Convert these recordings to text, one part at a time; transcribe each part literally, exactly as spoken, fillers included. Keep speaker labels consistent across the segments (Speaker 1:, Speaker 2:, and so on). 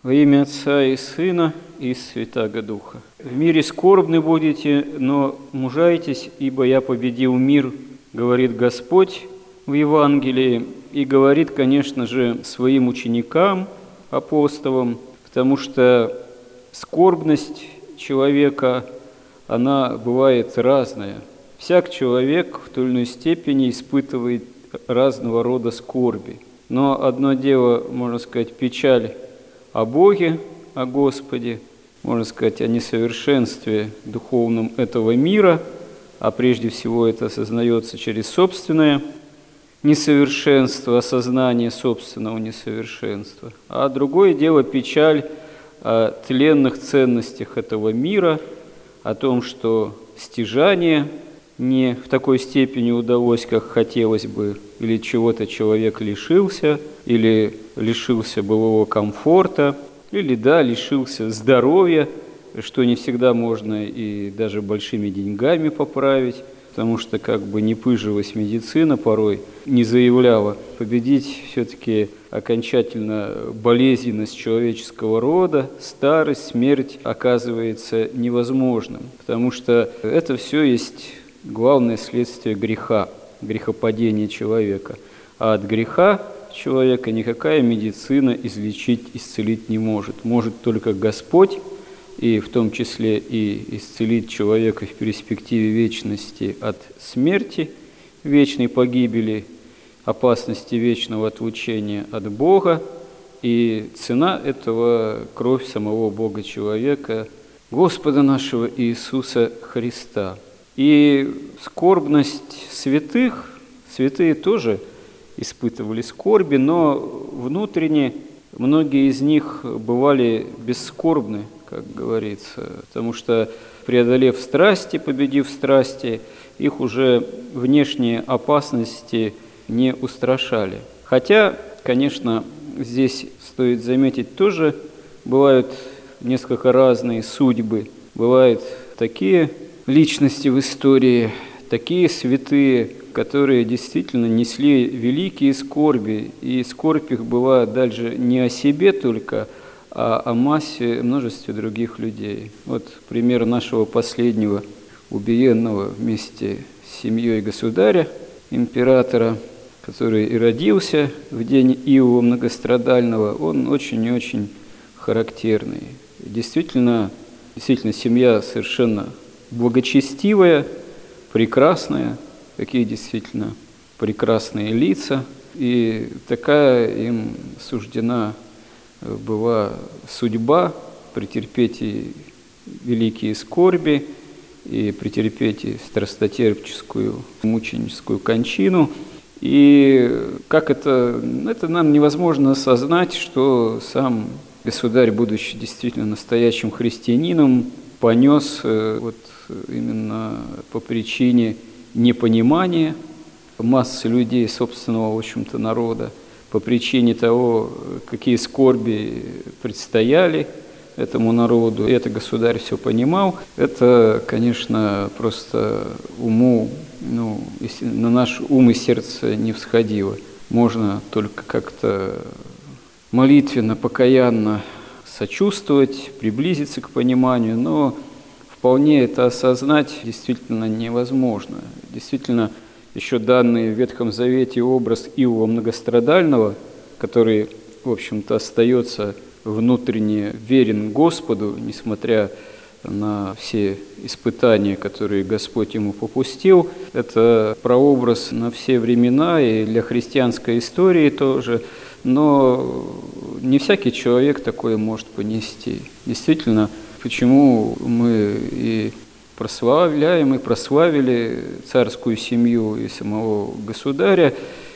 Speaker 1: Во имя Отца и Сына и Святаго Духа. В мире скорбны будете, но мужайтесь, ибо я победил мир, говорит Господь в Евангелии, и говорит, конечно же, своим ученикам, апостолам, потому что скорбность человека, она бывает разная. Всяк человек в той или иной степени испытывает разного рода скорби. Но одно дело, можно сказать, печаль о Боге, о Господе, можно сказать, о несовершенстве духовном этого мира, а прежде всего это осознается через собственное несовершенство, осознание собственного несовершенства. А другое дело печаль о тленных ценностях этого мира, о том, что стяжание не в такой степени удалось, как хотелось бы, или чего-то человек лишился, или лишился былого комфорта, или, да, лишился здоровья, что не всегда можно и даже большими деньгами поправить, потому что как бы не пыжилась медицина порой, не заявляла, победить все-таки окончательно болезненность человеческого рода, старость, смерть оказывается невозможным, потому что это все есть главное следствие греха, грехопадения человека. А от греха человека никакая медицина излечить, исцелить не может. Может только Господь, и в том числе и исцелить человека в перспективе вечности от смерти, вечной погибели, опасности вечного отлучения от Бога. И цена этого – кровь самого Бога человека, Господа нашего Иисуса Христа. И скорбность святых, святые тоже испытывали скорби, но внутренне многие из них бывали бесскорбны, как говорится, потому что, преодолев страсти, победив страсти, их уже внешние опасности не устрашали. Хотя, конечно, здесь стоит заметить тоже, бывают несколько разные судьбы, бывают такие личности в истории, такие святые, которые действительно несли великие скорби, и скорбь их была даже не о себе только, а о массе, множестве других людей. Вот пример нашего последнего убиенного вместе с семьей государя, императора, который и родился в день Иова Многострадального, он очень и очень характерный. Действительно, действительно, семья совершенно благочестивая, прекрасная, какие действительно прекрасные лица, и такая им суждена была судьба претерпеть и великие скорби, и претерпеть и страстотерпческую, мученическую кончину. И как это, это нам невозможно осознать, что сам государь, будучи действительно настоящим христианином, понес вот именно по причине непонимания массы людей, собственного, в общем-то, народа, по причине того, какие скорби предстояли этому народу, и это государь все понимал, это, конечно, просто уму, ну, на наш ум и сердце не всходило. Можно только как-то молитвенно, покаянно сочувствовать, приблизиться к пониманию, но вполне это осознать действительно невозможно. Действительно, еще данный в Ветхом Завете образ Иова Многострадального, который, в общем-то, остается внутренне верен Господу, несмотря на все испытания, которые Господь ему попустил, это прообраз на все времена и для христианской истории тоже, но не всякий человек такое может понести. Действительно, почему мы и прославляем, и прославили царскую семью и самого государя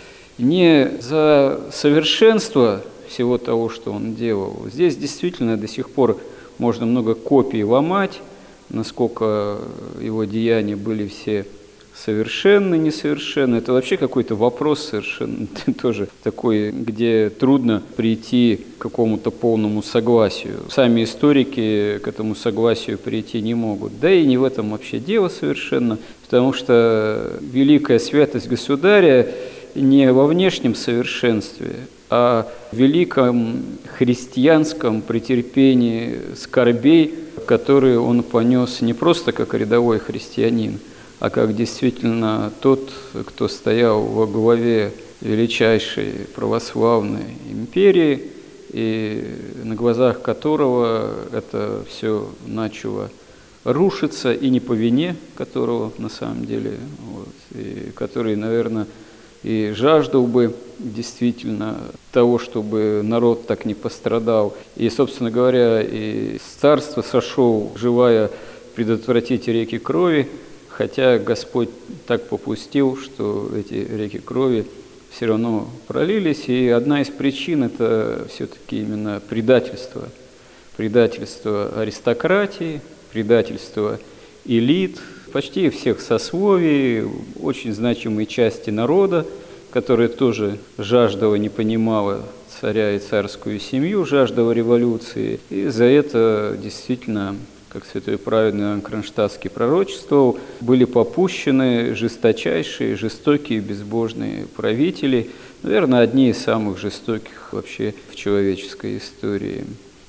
Speaker 1: не за совершенство всего того, что он делал. Здесь действительно до сих пор можно много копий ломать, насколько его деяния были все совершенны, несовершенны. Это вообще какой-то вопрос совершенно тоже такой, где трудно прийти к какому-то полному согласию. Сами историки к этому согласию прийти не могут. Да и не в этом вообще дело совершенно, потому что великая святость государя не во внешнем совершенстве, а в великом христианском претерпении скорбей, которые он понес не просто как рядовой христианин, а как действительно тот, кто стоял во главе величайшей православной империи, и на глазах которого это все начало рушиться, и не по вине которого на самом деле, вот, и который, наверное, и жаждал бы действительно того, чтобы народ так не пострадал. И, собственно говоря, и с царства сошел, желая предотвратить реки крови, хотя Господь так попустил, что эти реки крови все равно пролились. И одна из причин – это все-таки именно предательство. Предательство аристократии, предательство элит, почти всех сословий, очень значимой части народа, которая тоже жаждала, не понимала царя и царскую семью, жаждала революции. И за это действительно, как святой праведный Иоанн Кронштадтский пророчествовал, были попущены жесточайшие, жестокие, безбожные правители, наверное, одни из самых жестоких вообще в человеческой истории.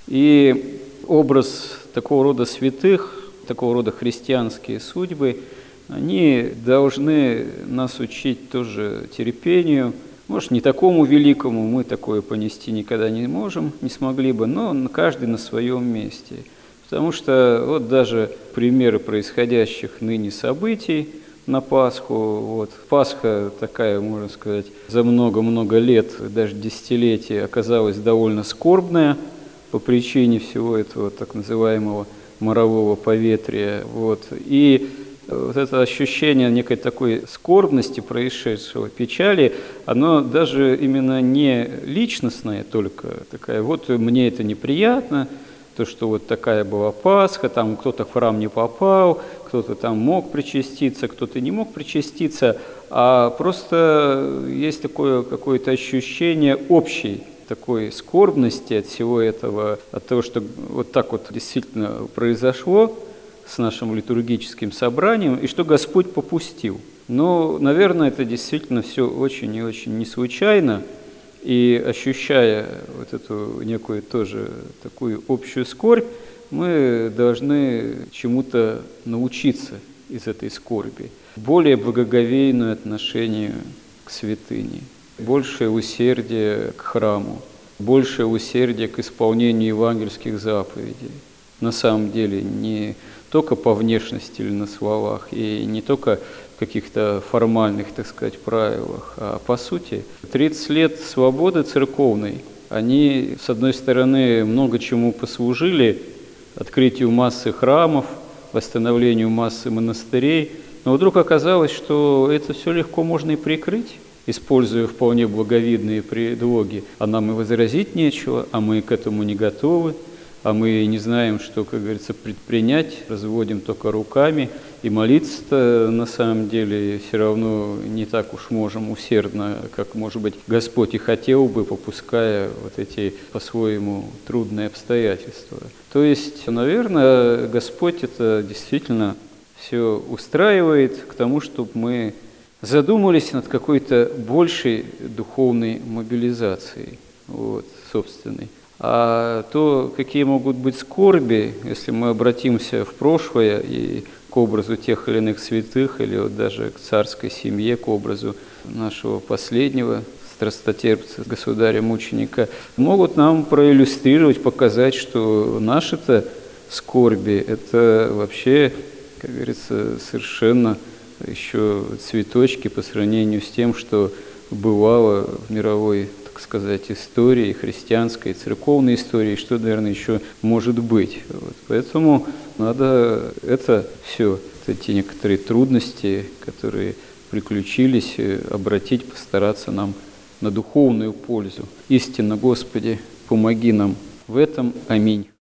Speaker 1: И образ такого рода святых, такого рода христианские судьбы, они должны нас учить тоже терпению. Может, не такому великому, мы такое понести никогда не можем, не смогли бы, но каждый на своем месте. Потому что вот даже примеры происходящих ныне событий на Пасху, вот, Пасха такая, можно сказать, за много-много лет, даже десятилетий оказалась довольно скорбная по причине всего этого так называемого морового поветрия. Вот. И вот это ощущение некой такой скорбности происшедшего, печали, оно даже именно не личностное только, такая, вот мне это неприятно, то, что вот такая была Пасха, там кто-то в храм не попал, кто-то там мог причаститься, кто-то не мог причаститься, а просто есть такое какое-то ощущение общей такой скорбности от всего этого, от того, что вот так вот действительно произошло с нашим литургическим собранием, и что Господь попустил. Но, наверное, это действительно все очень и очень не случайно, и ощущая вот эту некую тоже такую общую скорбь, мы должны чему-то научиться из этой скорби, более благоговейное отношение к святыне, большее усердие к храму, большее усердие к исполнению евангельских заповедей. На самом деле не только по внешности или на словах, и не только в каких-то формальных, так сказать, правилах, а по сути. тридцать лет свободы церковной, они, с одной стороны, много чему послужили, открытию массы храмов, восстановлению массы монастырей, но вдруг оказалось, что это все легко можно и прикрыть, используя вполне благовидные предлоги, а нам и возразить нечего, а мы к этому не готовы, а мы не знаем, что, как говорится, предпринять, разводим только руками, и молиться-то на самом деле все равно не так уж можем усердно, как, может быть, Господь и хотел бы, попуская вот эти по-своему трудные обстоятельства. То есть, наверное, Господь это действительно все устраивает к тому, чтобы мы задумались над какой-то большей духовной мобилизацией, вот, собственной. А то, какие могут быть скорби, если мы обратимся в прошлое и к образу тех или иных святых, или вот даже к царской семье, к образу нашего последнего страстотерпца, государя-мученика, могут нам проиллюстрировать, показать, что наши-то скорби – это вообще, как говорится, совершенно еще цветочки по сравнению с тем, что бывало в мировой, так сказать, истории, христианской, церковной истории, что, наверное, еще может быть. Вот. Поэтому надо это все, эти некоторые трудности, которые приключились, обратить, постараться нам на духовную пользу. Истинно, Господи, помоги нам в этом. Аминь.